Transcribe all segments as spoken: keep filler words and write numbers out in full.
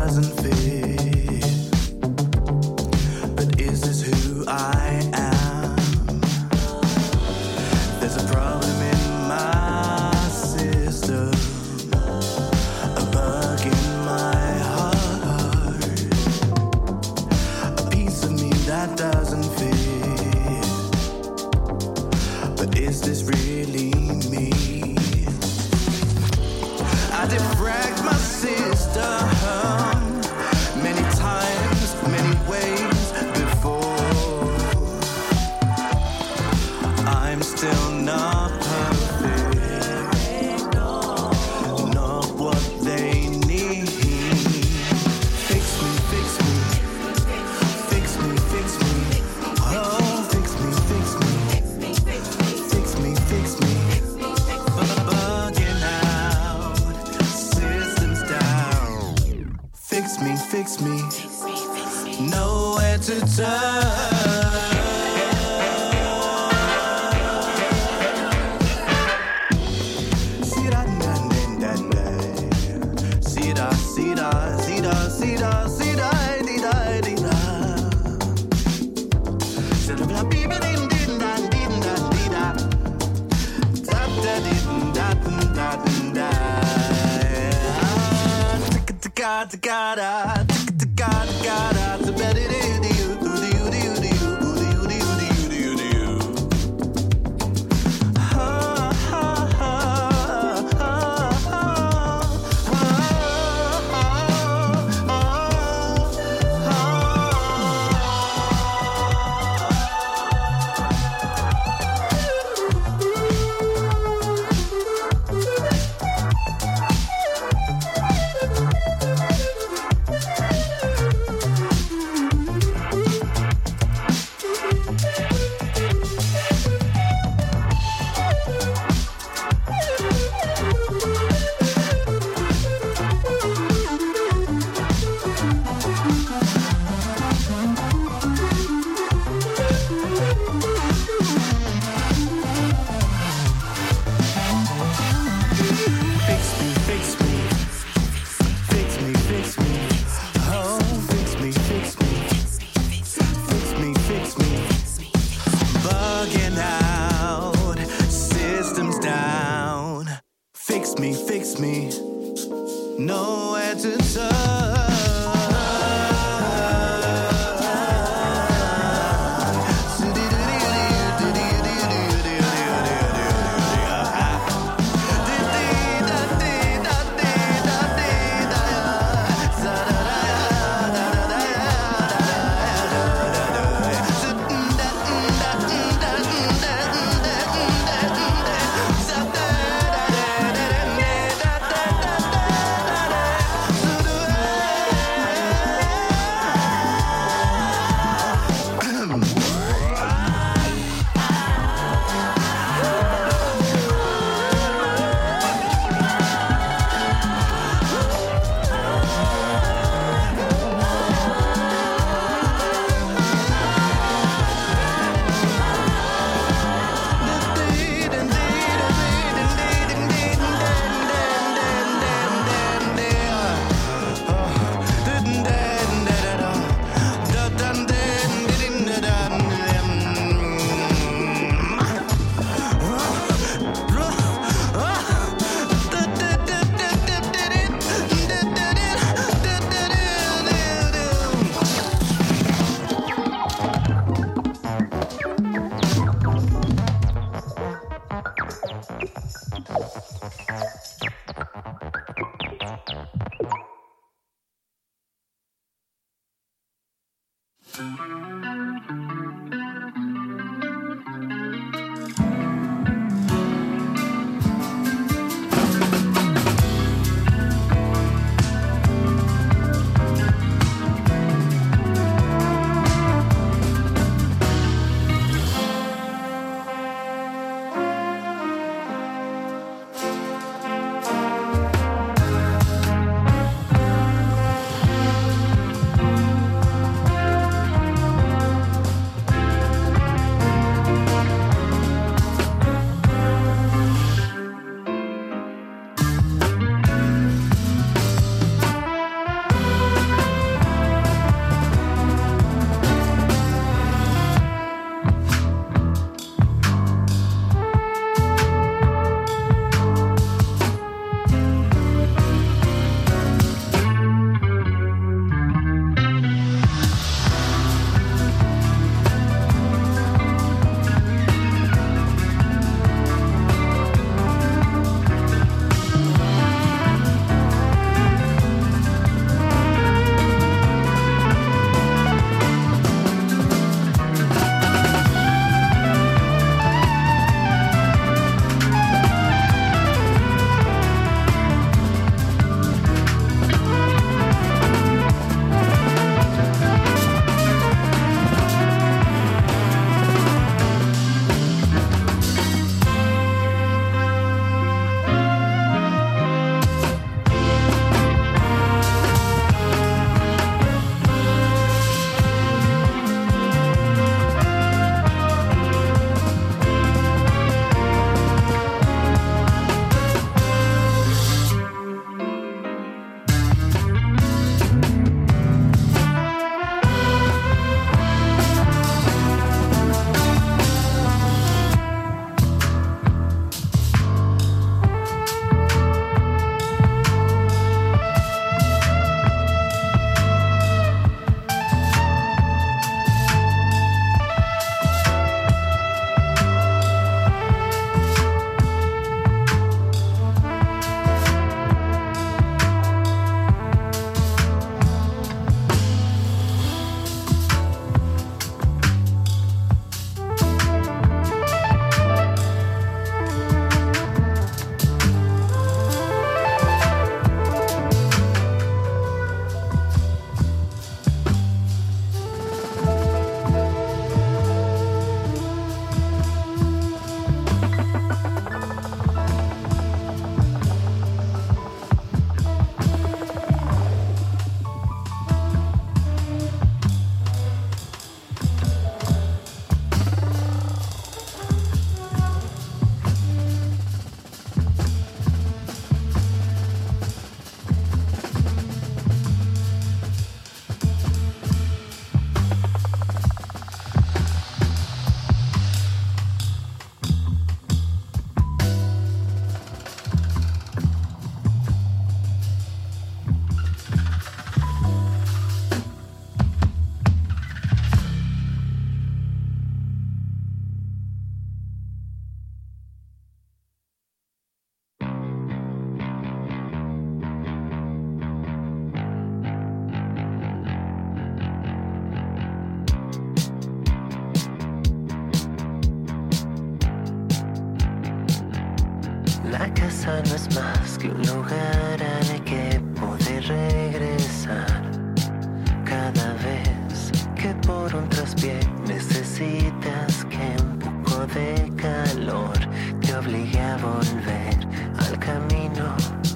doesn't fit. But is this who I am? There's a problem in my system, a bug in my heart, a piece of me that doesn't fit. But is this really me? I defragged my sister many times, many ways before. I'm still not perfect, not what they need. Fix me, fix me, fix me, fix me. Oh, fix me, fix me, fix me, fix me. Bugging out, systems down. Fix me, fix me, nowhere to turn. Nowhere to turn. La casa no es más que un lugar al que poder regresar cada vez que por un traspié necesitas que un poco de calor te obligue a volver al camino.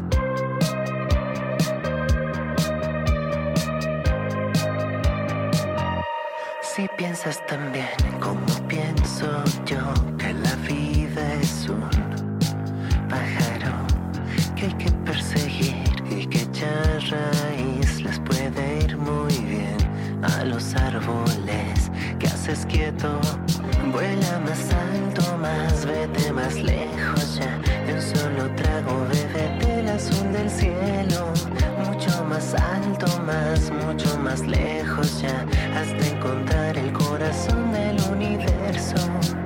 Si piensas también como pienso yo, que la vida es un pájaro que hay que perseguir y que ya raíz les puede ir muy bien a los árboles que haces quieto. Vuela más alto, más vete más lejos ya, de un solo trago bébete el azul del cielo. Mucho más alto, más, mucho más lejos ya, hasta encontrar el corazón del universo.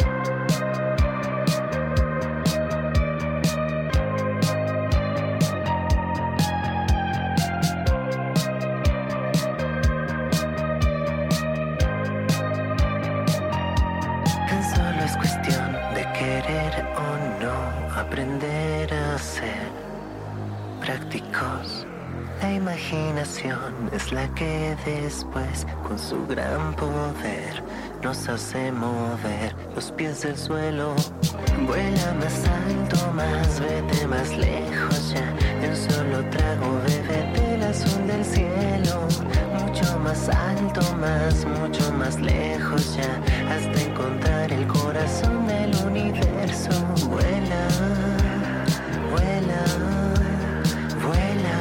Tan solo es cuestión de querer o no, aprender a ser prácticos. La imaginación es la que después, con su gran poder, nos hace mover los pies del suelo. Vuela más alto, más vete más lejos ya, de un solo trago bébete el azul del cielo. Mucho más alto, más, mucho más lejos ya, hasta encontrar el corazón del universo. Vuela, vuela, vuela.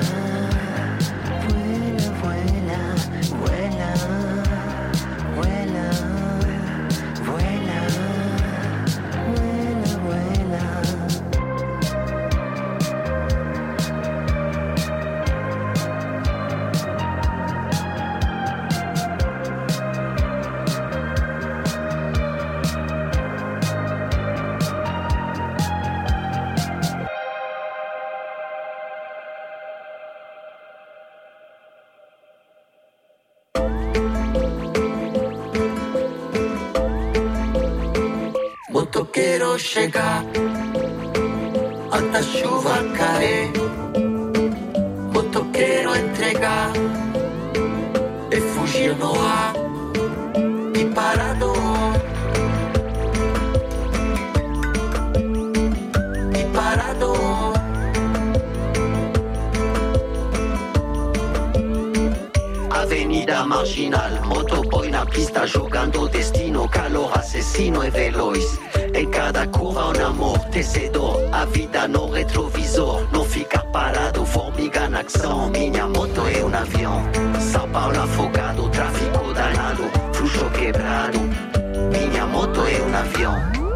Quero chegar até a chuva cair, motoqueiro entregar e fugir no ar e parado e parado. Avenida Marginal, motoboy na pista jogando destino, calor assassino e veloz. Em cada curva um amortecedor, a vida no retrovisor. Não ficar parado, formiga na ação. Minha moto é um avião. São Paulo afogado, tráfico danado, fluxo quebrado. Minha moto é um avião.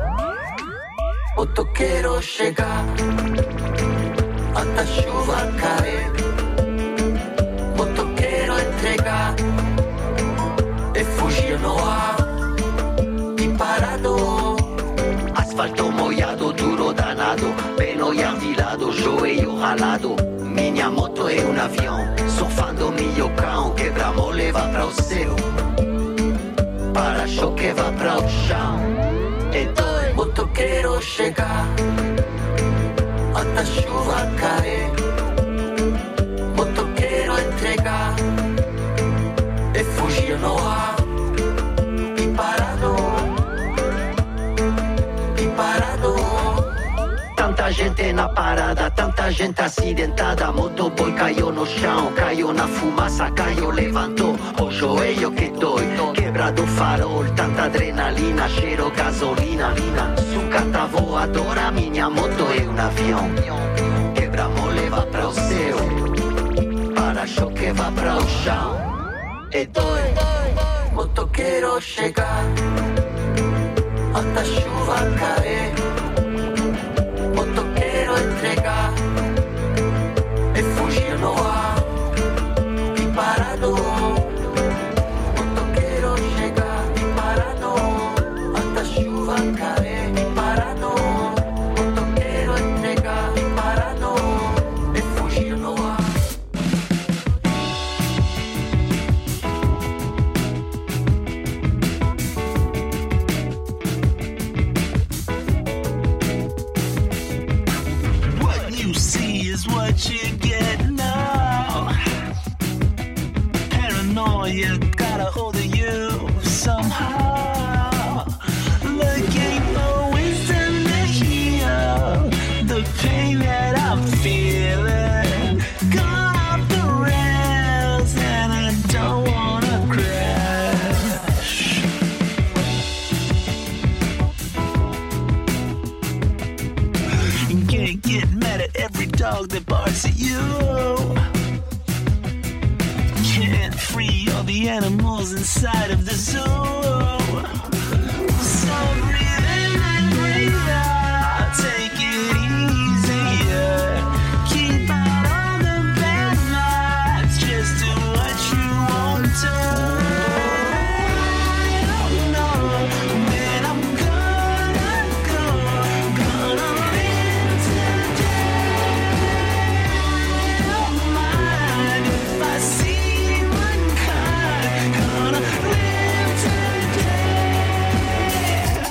Motoqueiro chegar até a chuva cair. Motoqueiro entregar e fugir no ar e parado. Asfalto molhado, duro danado, pelo ardilado, joelho ralado. Minha moto é um avião, surfando milho cão, quebra-mole vai para o céu, para-choque vai para o chão. Então, motoqueiro chegar até a chuva cair. Motoqueiro entregar e fugir no ar e parado. Tanta gente na parada, tanta gente acidentada. Motoboy caiu no chão, caiu na fumaça, caiu, levantou o joelho que dói. Quebrado farol, tanta adrenalina, cheiro gasolina. Sucata voadora, minha moto é um avião. Quebra-mole vai para o céu, para-choque vai para o chão. E dói, motoqueiro chegar até a chuva cair. Motoqueiro entregar e fugir no ar e parado. Motoqueiro chegar e parado até a chuva cair e parado. Motoqueiro entregar e parado e fugir no ar. you gotta hold of you somehow. Looking for wisdom to heal the pain that I'm feeling. Gone off the rails and I don't wanna crash. You can't get mad at every dog that barks at you. Can't free all the animals inside of the zoo. So breathe in and breathe out. Take it easier. Keep out all the bad vibes. Just do what you want to. I don't know when I'm gonna go. Gonna live today. I don't mind if I see one kind. Gonna live today.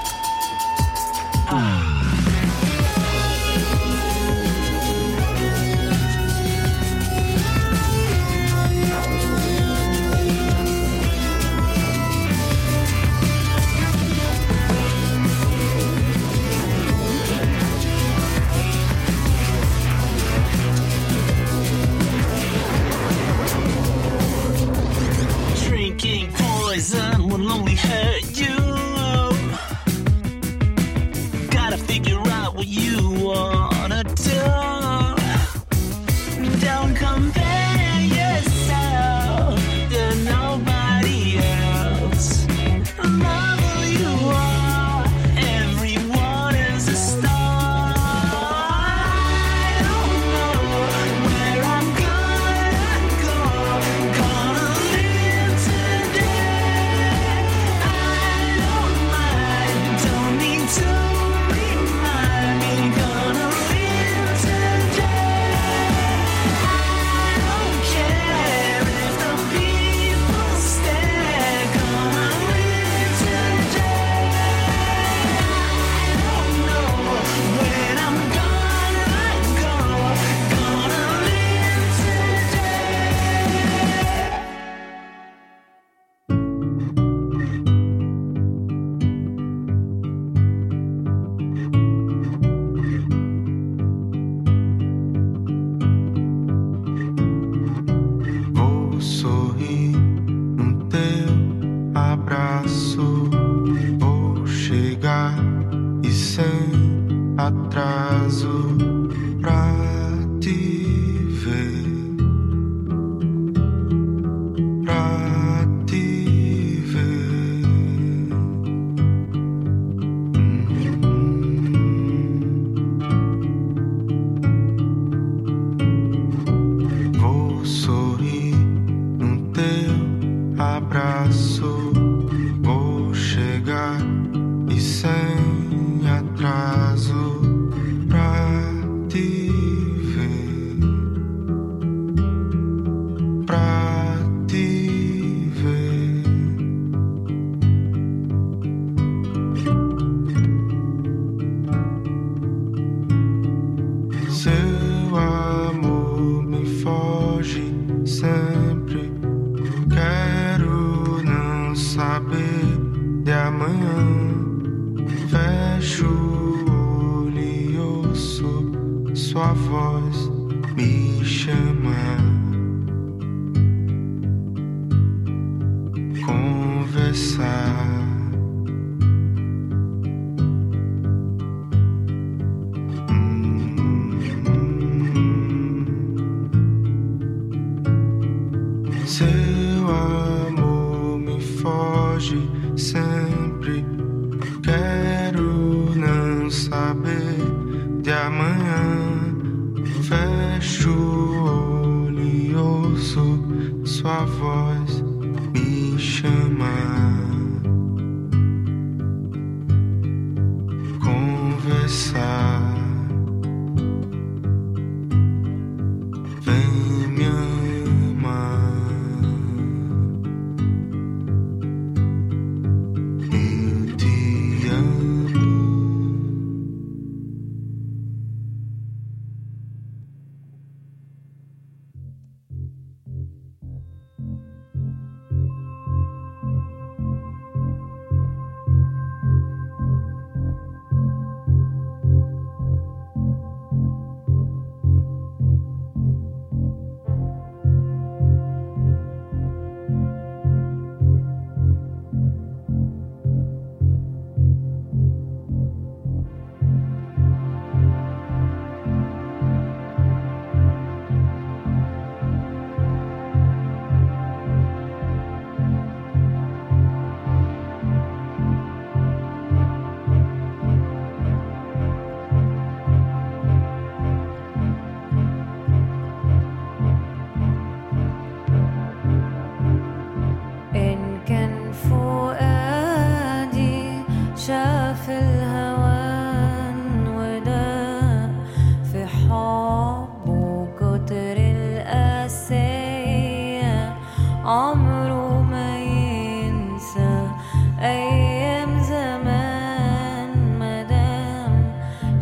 Ah. Drinking poison will only hurt you. Gotta figure out what you wanna do. Don't compare yourself to nobody else. Love who you are, everyone is a star. I don't know where I'm gonna go. Gonna live today. I don't mind, don't need to remind me. Gonna live today. I don't care if the people stare. Gonna live today. I don't know when I'm gonna go. Gonna live today. Vou sorrir no teu abraço. Vou chegar e sem atraso pra te ver, pra te ver. Vou sorrir no teu abraço. Vou chegar e sem atraso pra te ver, pra te ver. Seu amor me foge sempre. Quero não saber de amanhã. Fecho o olho e ouço sua voz me chamar. Conversar. Seu amor me foge sempre. Quero não saber de amanhã. Fecho o olho e ouço sua voz me chamar. Conversar. Vem me amar. Eu te amo.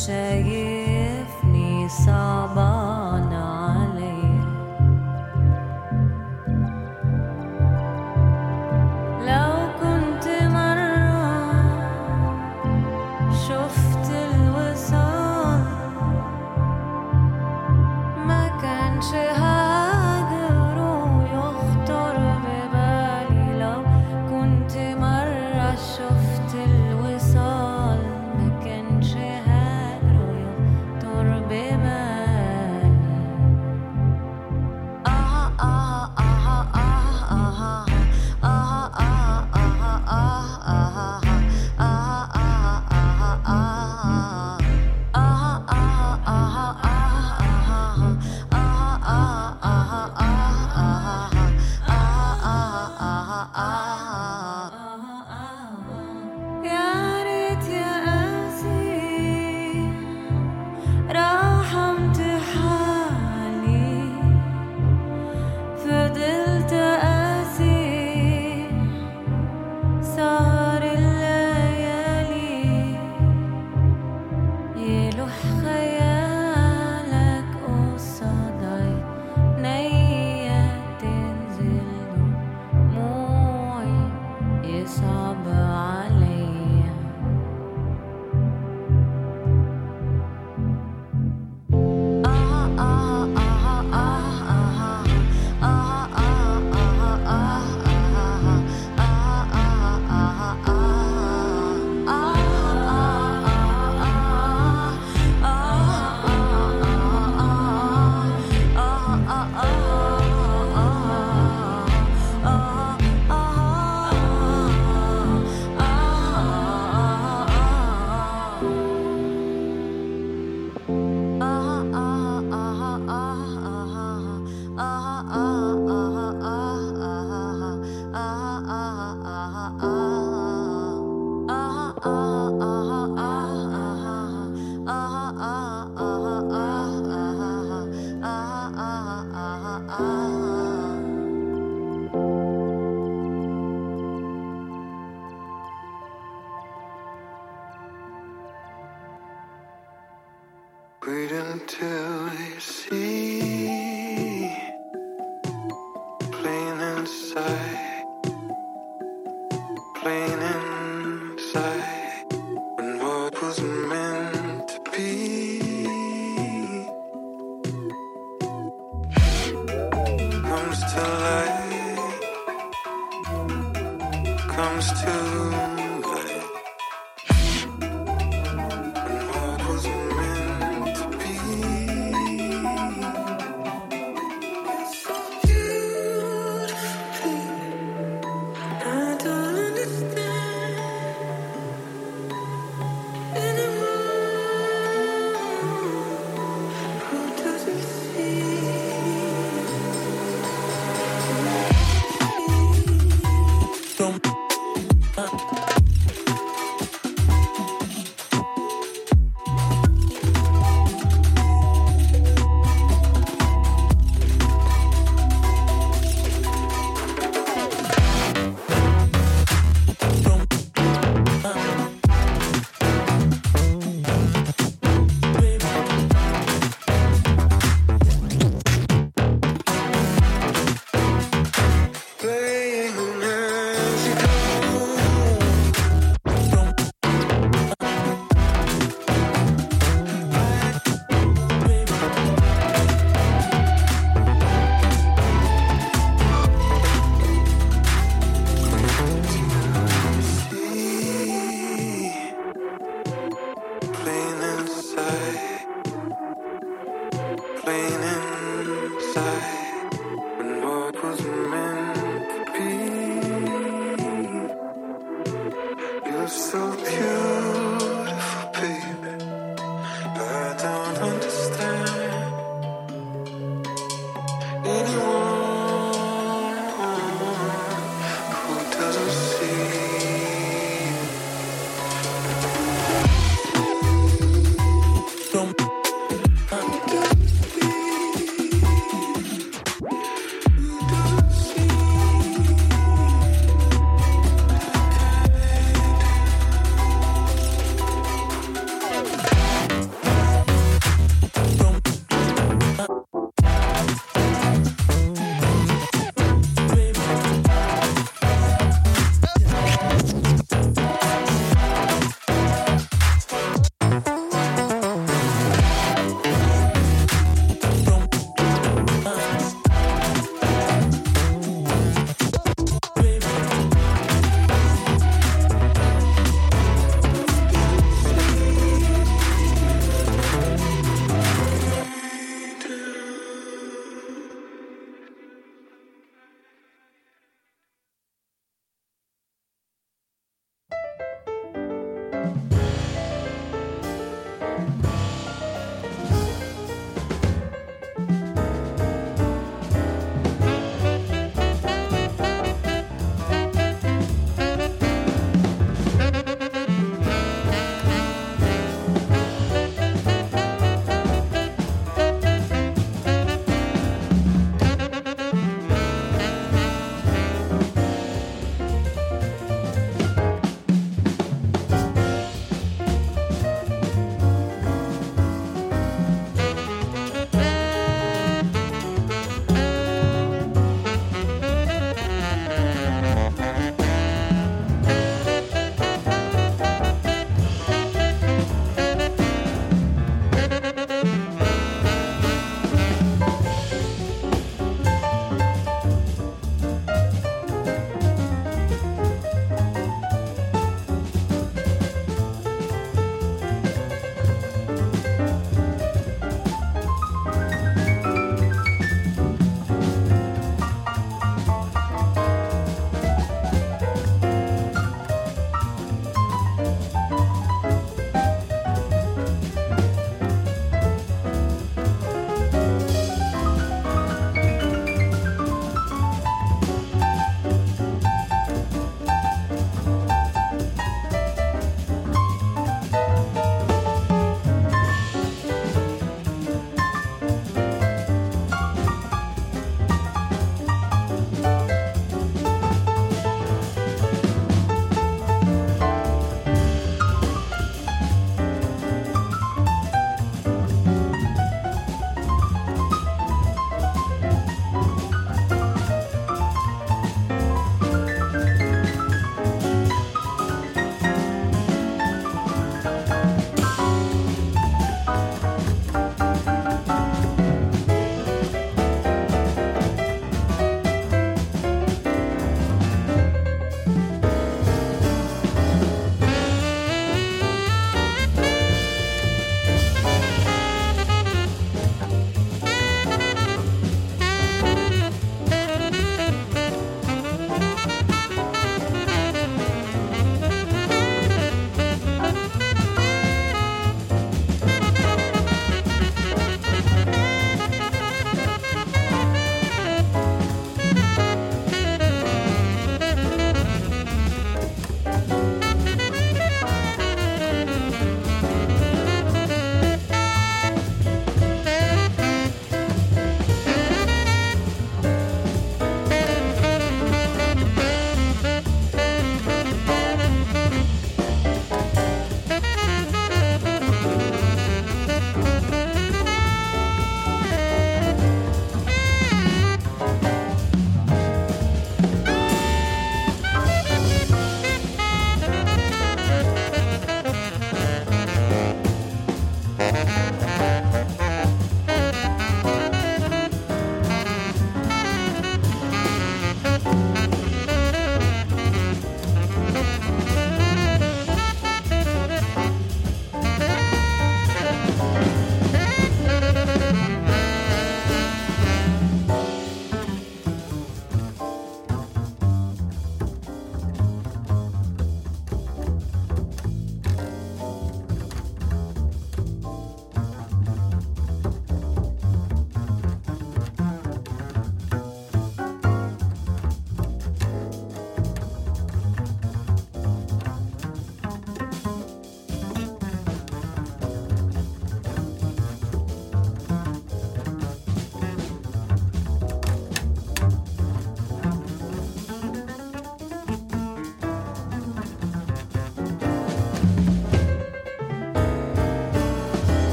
شايفني صعبان علي لو كنت مرة شفت الوصال ما كانش هاجر ويخطر ببالي لو كنت مرة شفت الوصال ما كانش هاجر ويخطر ببالي آه آه آه آه آه يا ريت يا قاسي رحمت حالي فضلت قاسي صار الليالي يلوح خيالك قصاد عينيا تنزل دموعي يصعب عليا آه آه آه آه Wait until you see plain inside, plain inside, when what was meant to be comes to light, comes to light, when what was meant to be. It's so beautiful, I don't understand anymore. Who doesn't see? Don't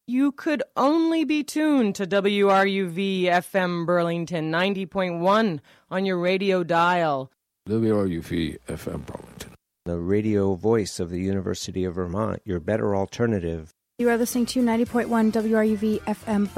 you could only be tuned to W R U V F M Burlington ninety point one on your radio dial. W R U V F M Burlington, the radio voice of the University of Vermont, your better alternative. You are listening to ninety point one W R U V F M